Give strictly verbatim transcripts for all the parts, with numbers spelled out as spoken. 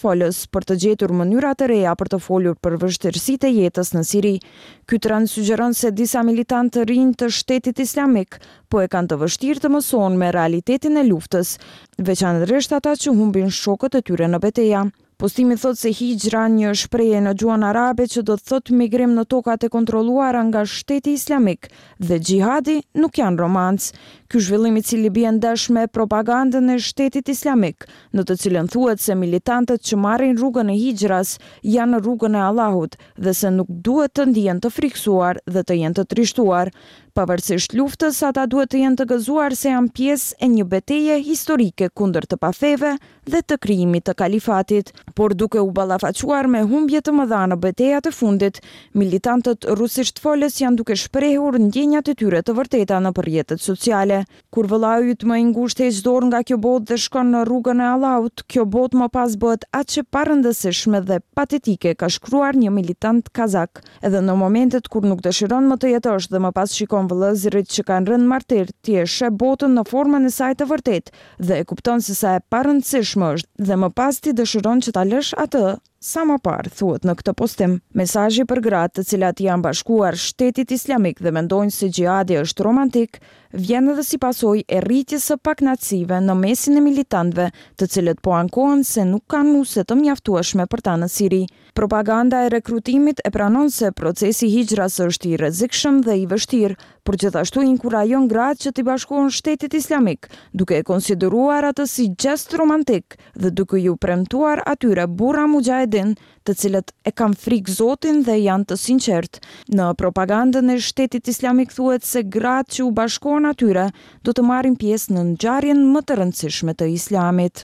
folës për të gjetur mënyra të reja për të folur për vështirësitë e jetës në Siri. Ky trend sugjeron se disa militantë të rinj të Shtetit Islamik po e kanë të vështirë të mësojnë me realitetin e luftës, veçanërisht ata që humbin shokët e tyre në betejë. Postimi thot se hijra, një shprehje në gjuhën arabe që do të thot migrim në tokat e kontrolluara nga Shteti Islamik, dhe xhihadi nuk janë romanc. Ky zhvillim i cili bie ndesh me propagandën e Shtetit Islamik, në të cilën thuhet se militantët që marrin rrugën e hijras janë në rrugën e Allahut dhe se nuk duhet të ndihen të friksuar dhe të jenë të trishtuar. Pavarësisht luftës, ata duhet të jenë të gëzuar se janë pjesë e një betejë historike kundër të pafeve dhe të krijimit të kalifatit. Por duke u ballafaquar me humbje të mëdha në betejat e fundit, militantët rusisht folës janë duke shprehur ndjenjat e tyre të vërteta në rrjetet sociale. Kur vëllai yt më i ngushtë heq dorë nga kjo botë dhe shkon në rrugën e Allahut, kjo botë më pas bëhet aq e parëndësishme dhe patetike, ka shkruar një militant kazak. Edhe në momentet kur nuk dëshiron më të jetosh dhe më pas shikon vëllezërit që kanë rënë martir, ti e sheh botën në formën e saj të vërtetë dhe e kupton se sa e parëndësishme është dhe më pas ti dëshiron që ta lësh atë sa më parë, thuhet në këtë postim. Mesazhi për gratë të cilat janë bashkuar Shtetit Islamik dhe mendojnë se xhihadi është romantik, vjen edhe si pasojë e rritjes së pakënaqësive në mesin e militantëve, të cilët po ankohen se nuk kanë nuse të mjaftueshme për ta në Siri. Propaganda e rekrutimit e pranon se procesi i hijras është i rrezikshëm dhe i vështirë, por gjithashtu inkurajon gratë që t'i bashkohen Shtetit Islamik, duke e konsideruar atë si gjest romantik dhe duke ju premtuar atyre burra mujahedin, të cilët e kanë frikë Zotin dhe janë të sinqertë. Në propagandën e Shtetit Islamik thuhet se gratë që u bashkohen atyre do të marrin pjesë në ngjarjen më të rëndësishme të Islamit.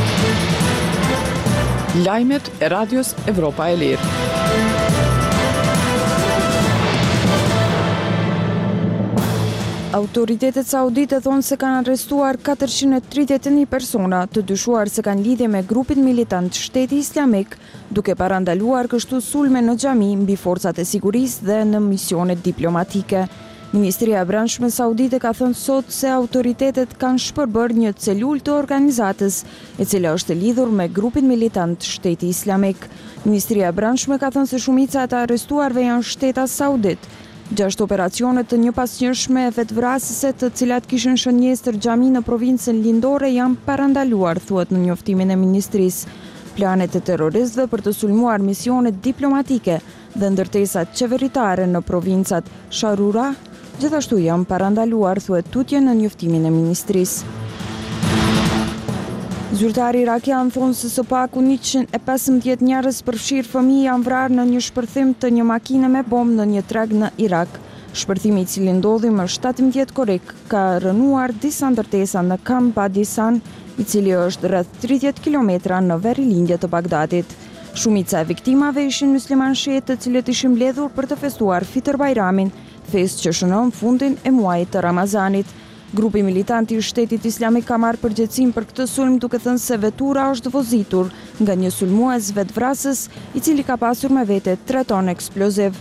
Lajmet e Radios Evropa e Lirë. Autoritetet saudite thonë se kanë arrestuar katërqind e tridhjetë e një persona të dyshuar se kanë lidhje me grupin militant Shteti Islamik, duke parandaluar kështu sulme në xhami mbi forcat e sigurisë dhe në misione diplomatike. Ministria e Brendshme saudite ka thënë sot se autoritetet kanë shpërbërë një celul të organizatës, e cila është lidhur me grupin militant Shteti Islamik. Ministria e Brendshme ka thënë se shumica e të arrestuarve janë shtetas saudit. Gjashtë operacionet të njëpasnjëshme e vetvrasëse të cilat kishin shënjestër xhami në provincën lindore janë parandaluar, thuhet në njoftimin e ministrisë. Planet e terroristëve për të sulmuar misionet diplomatike dhe ndërtesat qeveritare në provincat Sharura gjithashtu janë parandaluar, thuhet tutje në njoftimin e ministrisë. Zyrtari irakian thonë se së paku njëqind e pesëmbëdhjetë njerëz përfshirë fëmijë janë vrarë në një shpërthim të një makine me bombë në një treg në Irak. Shpërthimi i cili ndodhi më shtatëmbëdhjetë korrik ka rënuar disa ndërtesa në Camp Badisan, i cili është rreth tridhjetë kilometra në verilindje të Bagdadit. Shumica e viktimave ishin musliman shiite të cilët ishin mbledhur për të festuar Fitr Bajramin, festë që shënon fundin e muajit të Ramazanit. Grupi militant i Shtetit Islamik ka marrë përgjegjësinë për këtë sulm, duke thënë se vetura është vozitur nga një sulmues vetvrasës i cili ka pasur me vete tre tonë eksploziv.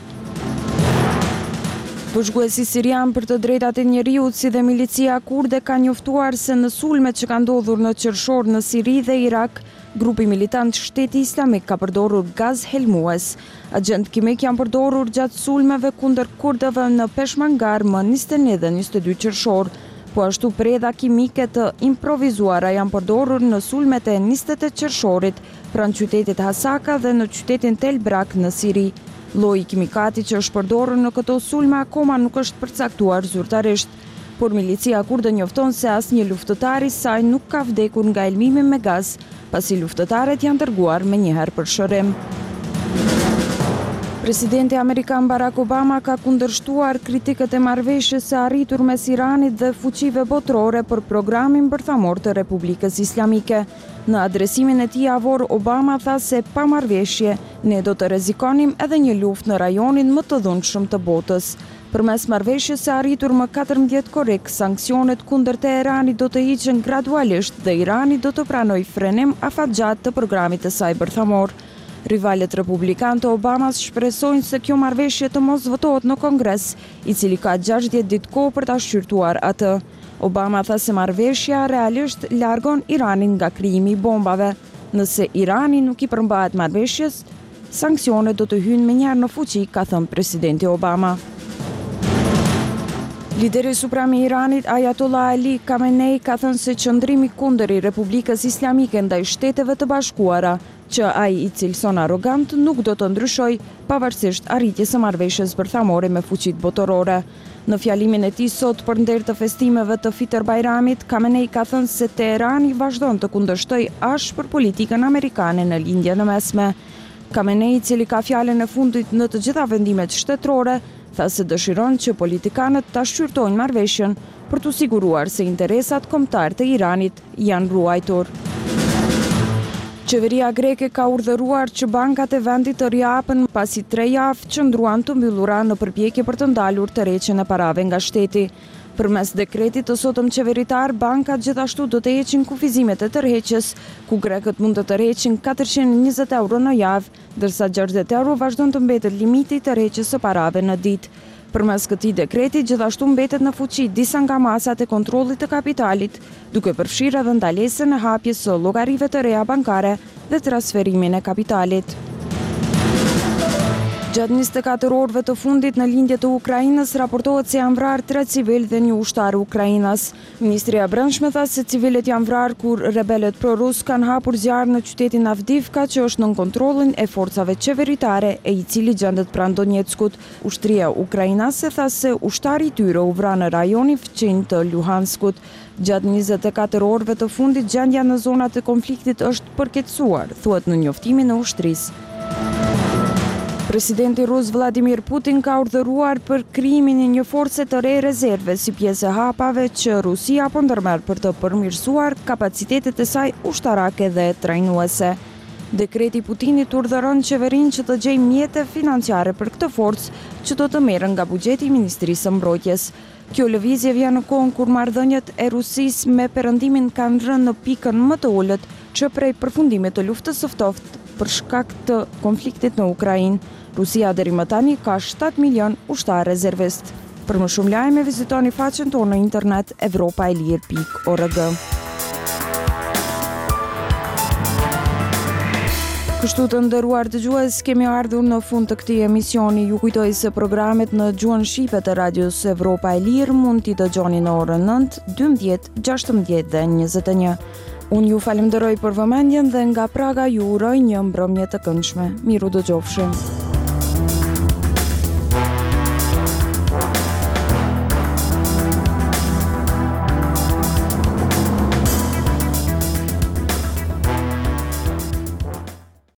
Bashkuesi sirian për të drejtat e njeriut si dhe milicia kurde ka njoftuar se në sulmet që kanë ndodhur në qershor në Siri dhe Irak, grupi militant Shteti Islamik ka përdorur gaz helmues. Agent kimik janë përdorur gjatë sulmeve kundër kurdëve në Peshmerga më njëzet e një dhe njëzet e dy qershor. Po ashtu predha kimike të improvizuara janë përdorur në sulmet e njëzet e qershorit pranë qytetit Hasaka dhe në qytetin Tel Brak në Siri. Lloji kimikati që është përdorur në këto sulme akoma nuk është përcaktuar zyrtarisht, por milicia kurde njofton se asnjë luftëtar i saj nuk ka vdekur nga elmimi me gaz, pasi luftëtarët janë dërguar menjëherë për shërim. Presidenti Amerikan Barack Obama ka kundërshtuar kritikët e marrëveshjes së arritur mes Iranit dhe fuqive botërore për programin bërthamor të Republikës Islamike. Në adresimin e tij avor, Obama tha se pa marrëveshje ne do të rrezikonim edhe një luftë në rajonin më të dhunshëm të botës. Përmes marrëveshjes së arritur më katërmbëdhjetë korrik, sanksionet kundër Teheranit do të hiqen gradualisht dhe Irani do të pranojë frenim afatgjatë të programit të saj bërthamor. Rivalet republikanë të Obamas shpresojnë se kjo marrëveshje të mos votohet në Kongres, i cili ka gjashtëdhjetë ditë kohë për ta shqyrtuar atë. Obama tha se marrëveshja realisht largon Iranin nga krijimi i bombave. Nëse Irani nuk i përmbahet marrëveshjes, sanksionet do të hyjnë menjëherë në fuqi, ka thënë presidenti Obama. Lideri suprem i Iranit, Ayatollah Ali Khamenei, ka thënë se qëndrimi kundër i Republikës Islamike ndaj Shteteve të Bashkuara, që ai i cilëson arrogant, nuk do të ndryshoj pavarësisht arritjes së marrëveshjes bërthamore me fuqitë botërore. Në fjalimin e tij sot përnder të festimeve të Fitër Bajramit, Khamenei ka thënë se Teherani vazhdon të kundërshtoj ashpër politikën amerikane në lindjen e mesme. Khamenei, i cili ka fjalën e fundit në të gjitha vendimet shtetërore, tha se dëshiron që politikanët ta shqyrtojnë marrëveshjen për të siguruar se interesat kombëtar të Iranit janë ruajtur. Qeveria greke ka urdhëruar që bankat e vendit të rihapen pasi tre javë qëndruan të mbyllura në përpjekje për të ndalur tërheqjen e parave nga shteti. Përmes dekretit të sotëm qeveritar, bankat gjithashtu do të heqin kufizimet e tërheqjes, ku grekët mund të tërheqin katërqind e njëzet euro në javë, ndërsa gjashtëdhjetë euro vazhdon të mbetet limiti i tërheqjes së parave në ditë. Përmes këtij dekreti, gjithashtu mbetet në fuqi disa nga masat e kontrollit të kapitalit, duke përfshirë edhe ndalesën e hapjes së llogarive të reja bankare dhe transferimin e kapitalit. Gjatë njëzet e katër orëve të fundit në lindje të Ukrainës, raportohet se janë vrarë tre civilë dhe një ushtar Ukrainas. Ministria e Brendshme tha se civilët janë vrarë kur rebelët pro-rus kanë hapur zjarr në qytetin Avdivka, që është nën kontrollin e forcave qeveritare e i cili gjendet pranë Donjeckut. Ushtria ukrainase tha se ushtari i tyre u vra në rajonin fqinj të Luhanskut. Gjatë njëzet e katër orëve të fundit, gjendja në zonat e konfliktit është përkeqësuar, thuhet në njoftimin e ushtrisë. Presidenti rus Vladimir Putin ka urdhëruar për krijimin e një force të re rezerve si pjesë e hapave që Rusia po ndërmerr për të përmirësuar kapacitetet e saj ushtarake dhe trajnuese. Dekreti i Putinit urdhëron qeverinë që të gjejë mjete financiare për këtë forcë, që do të merren nga buxheti i Ministrisë së Mbrojtjes. Kjo lëvizje vjen në kohën kur marrëdhëniet e Rusisë me Perëndimin kanë rënë në pikën më të ulët që prej përfundimit të luftës së ftohtë për shkak të konfliktit në Ukrainë. Rusia deri më tani ka shtatë milion ushtarë rezervist. Për më shumë lajme, vizitoni faqen tonë në internet evropa e lirë pikë org. Kështu të nderuar dëgjues, kemi ardhur në fund të këtij emisioni. Ju kujtoj se programet në gjuhën shqipe të radios Evropa e Lirë mund t'i dëgjoni në orën nëntë, dymbëdhjetë, gjashtëmbëdhjetë dhe njëzet e një. Unë ju falenderoj për vëmendjen dhe nga Praga ju uroj një mbrëmje të këndshme. Miru dëgjofshim.